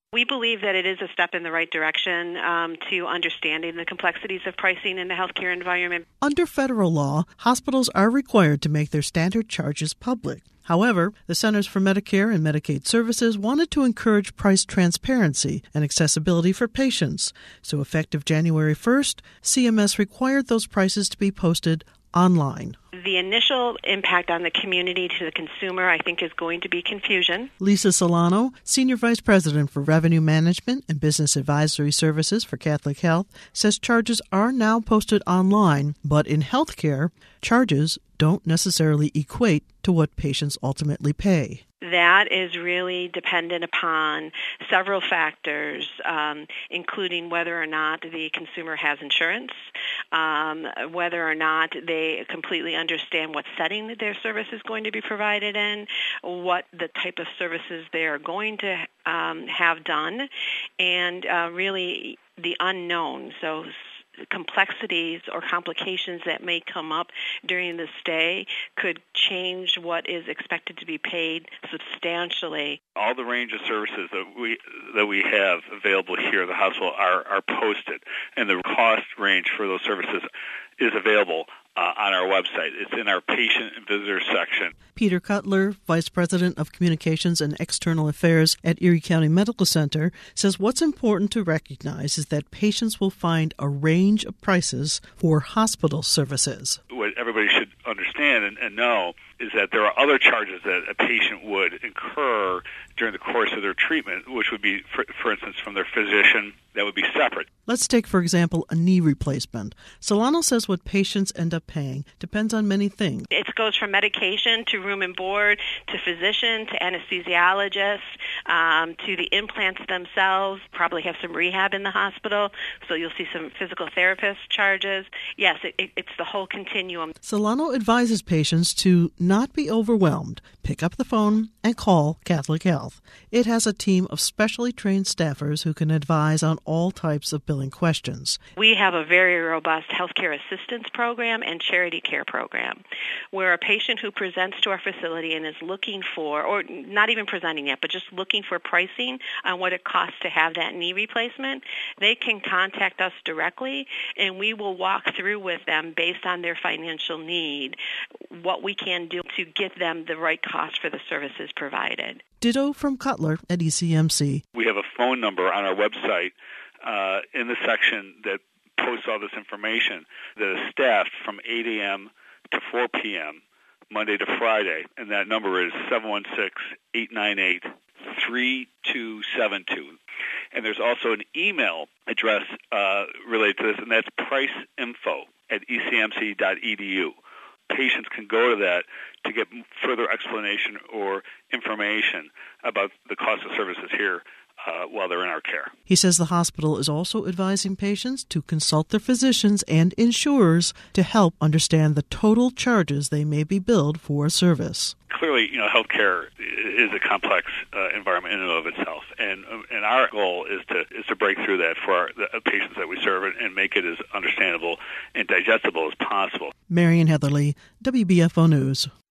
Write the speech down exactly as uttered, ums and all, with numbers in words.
We believe that it is a step in the right direction um, to understanding the complexities of pricing in the healthcare environment. Under federal law, hospitals are required to make their standard charges public. However, the Centers for Medicare and Medicaid Services wanted to encourage price transparency and accessibility for patients. So effective January first, C M S required those prices to be posted online. The initial impact on the community to the consumer, I think, is going to be confusion. Lisa Solano, Senior Vice President for Revenue Management and Business Advisory Services for Catholic Health, says charges are now posted online, but in healthcare, charges don't necessarily equate to what patients ultimately pay. That is really dependent upon several factors, um, including whether or not the consumer has insurance, um, whether or not they completely understand what setting that their service is going to be provided in, what the type of services they are going to um, have done, and uh, really the unknown. So complexities or complications that may come up during the stay could change what is expected to be paid substantially. All the range of services that we that we have available here at the hospital are, are posted, and the cost range for those services is available uh, on our website. It's in our patient and visitor section. Peter Cutler, Vice President of Communications and External Affairs at Erie County Medical Center, says what's important to recognize is that patients will find a range of prices for hospital services. What everybody should understand and, and know is that there are other charges that a patient would incur during the course of their treatment, which would be, for, for instance, from their physician, that would be separate. Let's take, for example, a knee replacement. Solano says what patients end up paying depends on many things. It goes from medication to room and board to physician to anesthesiologist um, to the implants themselves. Probably have some rehab in the hospital, so you'll see some physical therapist charges. Yes, it, it, it's the whole continuum. Solano advises patients to not be overwhelmed. Pick up the phone and call Catholic Health. It has a team of specially trained staffers who can advise on all types of billing questions. We have a very robust healthcare assistance program and charity care program, where a patient who presents to our facility and is looking for, or not even presenting yet, but just looking for pricing on what it costs to have that knee replacement, they can contact us directly, and we will walk through with them based on their financial need what we can do to get them the right cost for the services provided. Ditto from Cutler at E C M C. We have a phone number on our website uh, in the section that posts all this information that is staffed from eight a.m. to four p.m. Monday to Friday, and that number is seven one six, eight nine eight, three two seven two. And there's also an email address uh, related to this, and that's priceinfo at e c m c dot e d u. Patients can go to that to get further explanation or information about the cost of services here uh, while they're in our care. He says the hospital is also advising patients to consult their physicians and insurers to help understand the total charges they may be billed for a service. Clearly, you know, healthcare is a complex uh, environment in and of itself, and and our goal is to is to break through that for our, the patients that we serve and make it as understandable and digestible as possible. Marian Heatherly, W B F O News.